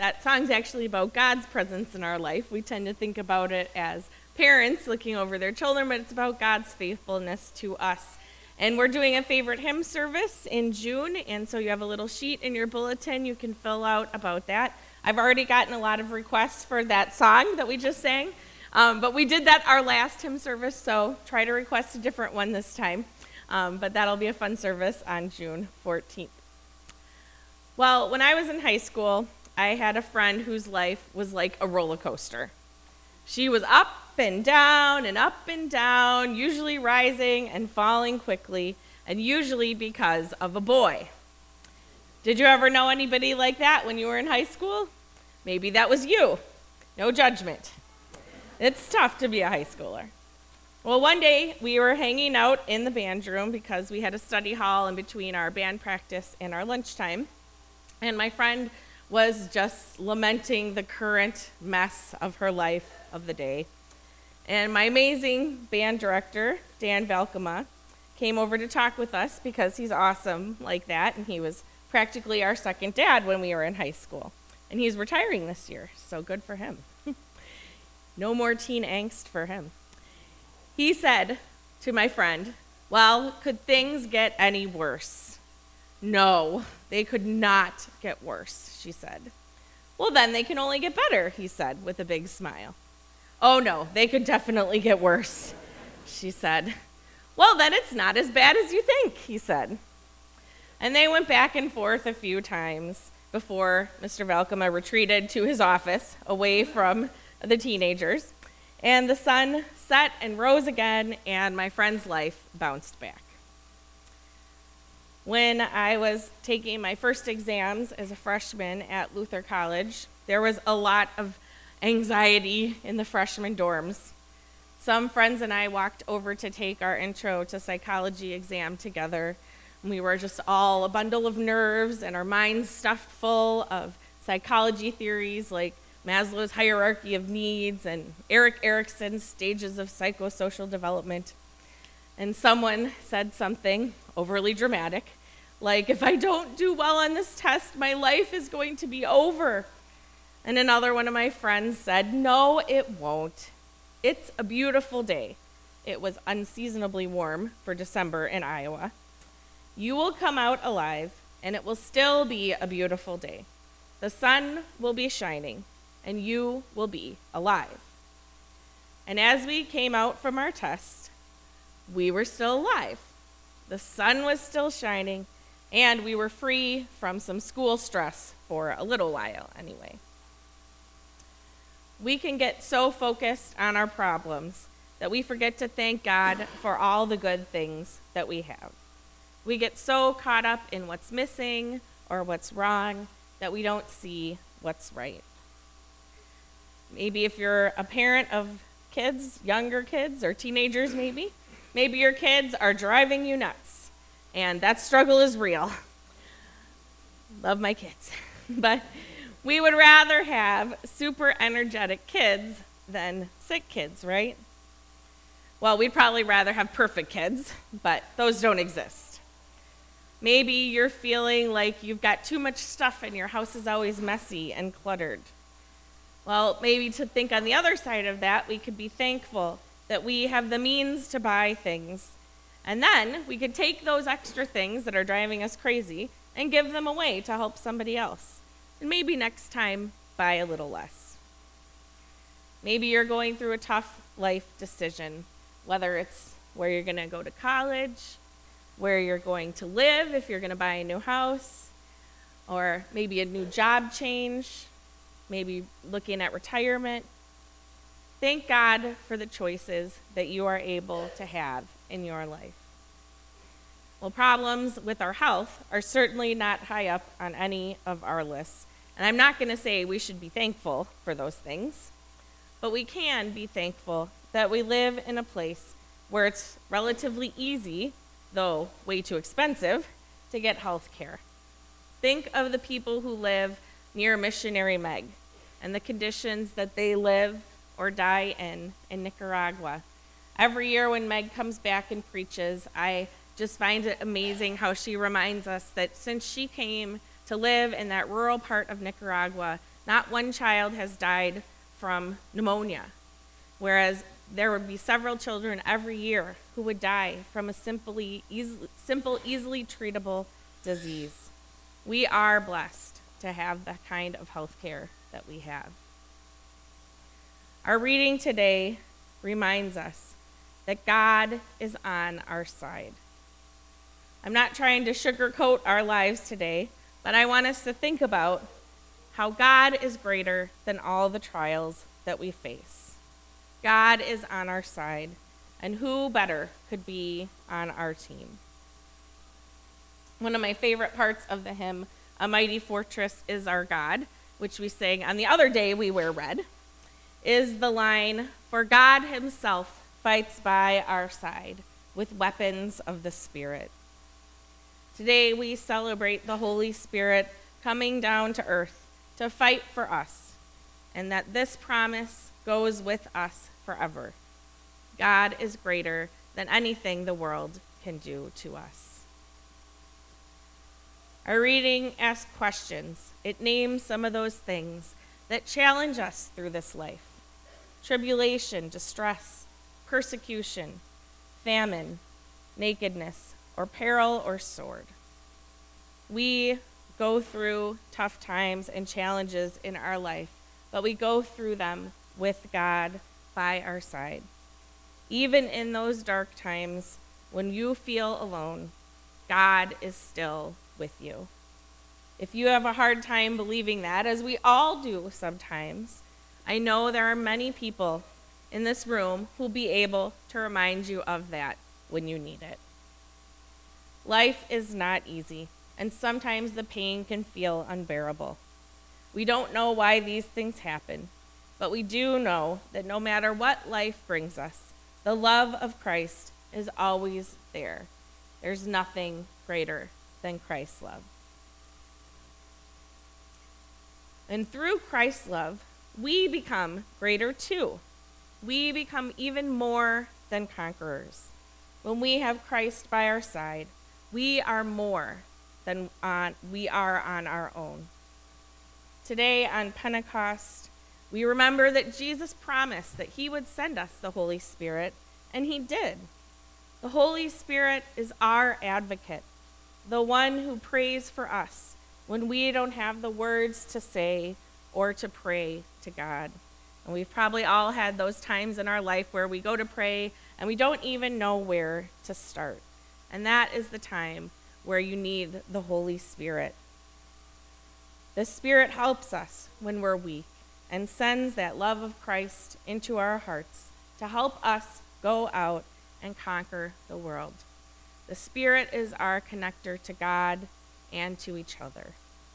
that song's actually about God's presence in our life. We tend to think about it as parents looking over their children, but it's about God's faithfulness to us. And we're doing a favorite hymn service in June, and so you have a little sheet in your bulletin you can fill out about that. I've already gotten a lot of requests for that song that we just sang, but we did that our last hymn service, so try to request a different one this time. But that'll be a fun service on June 14th. Well, when I was in high school, I had a friend whose life was like a roller coaster. She was up and down, usually rising and falling quickly, and usually because of a boy. Did you ever know anybody like that when you were in high school? Maybe that was you. No judgment. It's tough to be a high schooler. Well, one day we were hanging out in the band room because we had a study hall in between our band practice and our lunchtime, and my friend was just lamenting the current mess of her life of the day. And my amazing band director, Dan Valkema, came over to talk with us because he's awesome like that, and he was practically our second dad when we were in high school. And he's retiring this year, so good for him. No more teen angst for him. He said to my friend, "Well, could things get any worse?" "No, they could not get worse," she said. "Well, then they can only get better," he said with a big smile. "Oh, no, they could definitely get worse," she said. "Well, then it's not as bad as you think," he said. And they went back and forth a few times before Mr. Valkema retreated to his office away from the teenagers. And the sun set and rose again, and my friend's life bounced back. When I was taking my first exams as a freshman at Luther College, there was a lot of anxiety in the freshman dorms. Some friends and I walked over to take our intro to psychology exam together. We were just all a bundle of nerves and our minds stuffed full of psychology theories like Maslow's hierarchy of needs and Erik Erikson's stages of psychosocial development. And someone said something overly dramatic, like, "If I don't do well on this test, my life is going to be over." And another one of my friends said, "No, it won't. It's a beautiful day." It was unseasonably warm for December in Iowa. "You will come out alive, and it will still be a beautiful day. The sun will be shining, and you will be alive." And as we came out from our test, we were still alive. The sun was still shining, and we were free from some school stress for a little while anyway. We can get so focused on our problems that we forget to thank God for all the good things that we have. We get so caught up in what's missing or what's wrong that we don't see what's right. Maybe if you're a parent of kids, younger kids, or teenagers maybe your kids are driving you nuts, and that struggle is real. Love my kids. But we would rather have super energetic kids than sick kids, right? Well, we'd probably rather have perfect kids, but those don't exist. Maybe you're feeling like you've got too much stuff and your house is always messy and cluttered. Well, maybe to think on the other side of that, we could be thankful that we have the means to buy things. And then we could take those extra things that are driving us crazy and give them away to help somebody else. And maybe next time, buy a little less. Maybe you're going through a tough life decision, whether it's where you're going to go to college, where you're going to live if you're going to buy a new house, or maybe a new job change, maybe looking at retirement. Thank God for the choices that you are able to have in your life. Well, problems with our health are certainly not high up on any of our lists. And I'm not going to say we should be thankful for those things, but we can be thankful that we live in a place where it's relatively easy, though way too expensive, to get health care. Think of the people who live near Missionary Meg and the conditions that they live or die in Nicaragua. Every year when Meg comes back and preaches, I just find it amazing how she reminds us that since she came to live in that rural part of Nicaragua, Not one child has died from pneumonia, whereas there would be several children every year who would die from a simple, easily treatable disease. We are blessed to have the kind of health care that we have. Our reading today reminds us that God is on our side. I'm not trying to sugarcoat our lives today, but I want us to think about how God is greater than all the trials that we face. God is on our side, and who better could be on our team? One of my favorite parts of the hymn, "A Mighty Fortress is Our God," which we sang on the other day we wear red, is the line, "For God himself fights by our side with weapons of the Spirit." Today we celebrate the Holy Spirit coming down to earth to fight for us, and that this promise goes with us forever. God is greater than anything the world can do to us. Our reading asks questions. It names some of those things that challenge us through this life: tribulation, distress, persecution, famine, nakedness, or peril or sword. We go through tough times and challenges in our life, but we go through them with God by our side. Even in those dark times when you feel alone, God is still with you. If you have a hard time believing that, as we all do sometimes, I know there are many people in this room who'll be able to remind you of that when you need it. Life is not easy, and sometimes the pain can feel unbearable. We don't know why these things happen, but we do know that no matter what life brings us, the love of Christ is always there. There's nothing greater than Christ's love. And through Christ's love, we become greater too. We become even more than conquerors. When we have Christ by our side, we are more than we are on our own. Today on Pentecost, we remember that Jesus promised that he would send us the Holy Spirit, and he did. The Holy Spirit is our advocate, the one who prays for us when we don't have the words to say or to pray to God. And we've probably all had those times in our life where we go to pray and we don't even know where to start. And that is the time where you need the Holy Spirit. The Spirit helps us when we're weak and sends that love of Christ into our hearts to help us go out and conquer the world. The Spirit is our connector to God and to each other.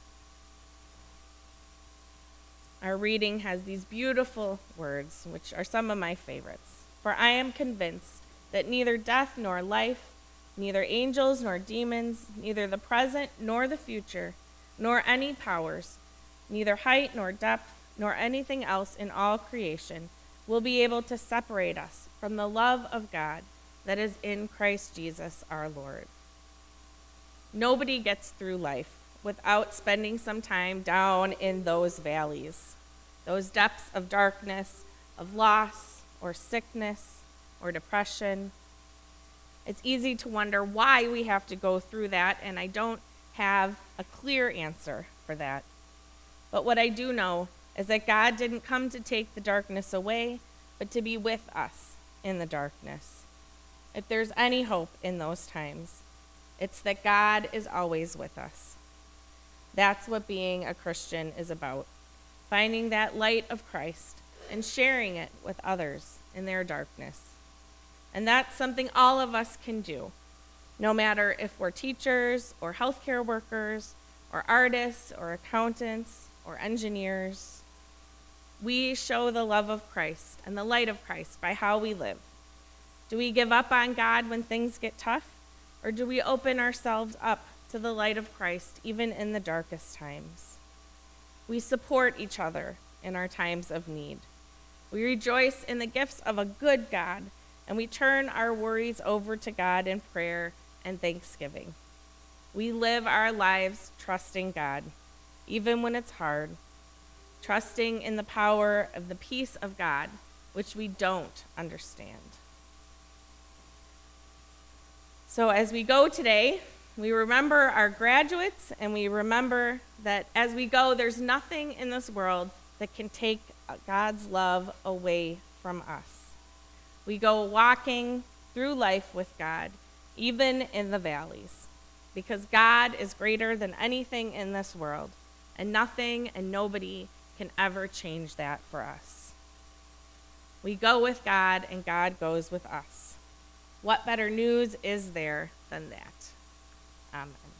Our reading has these beautiful words, which are some of my favorites. "For I am convinced that neither death nor life, neither angels nor demons, neither the present nor the future, nor any powers, neither height nor depth, nor anything else in all creation will be able to separate us from the love of God that is in Christ Jesus our Lord." Nobody gets through life without spending some time down in those valleys, those depths of darkness, of loss or sickness or depression. It's easy to wonder why we have to go through that, and I don't have a clear answer for that. But what I do know is that God didn't come to take the darkness away, but to be with us in the darkness. If there's any hope in those times, it's that God is always with us. That's what being a Christian is about, finding that light of Christ and sharing it with others in their darkness. And that's something all of us can do, no matter if we're teachers or healthcare workers or artists or accountants or engineers. We show the love of Christ and the light of Christ by how we live. Do we give up on God when things get tough, or do we open ourselves up to the light of Christ even in the darkest times? We support each other in our times of need. We rejoice in the gifts of a good God, and we turn our worries over to God in prayer and thanksgiving. We live our lives trusting God, even when it's hard. trusting in the power of the peace of God, which we don't understand. So as we go today, we remember our graduates, and we remember that as we go, there's nothing in this world that can take God's love away from us. We go walking through life with God, even in the valleys, because God is greater than anything in this world, and nothing and nobody can ever change that for us. We go with God, and God goes with us. What better news is there than that? Amen.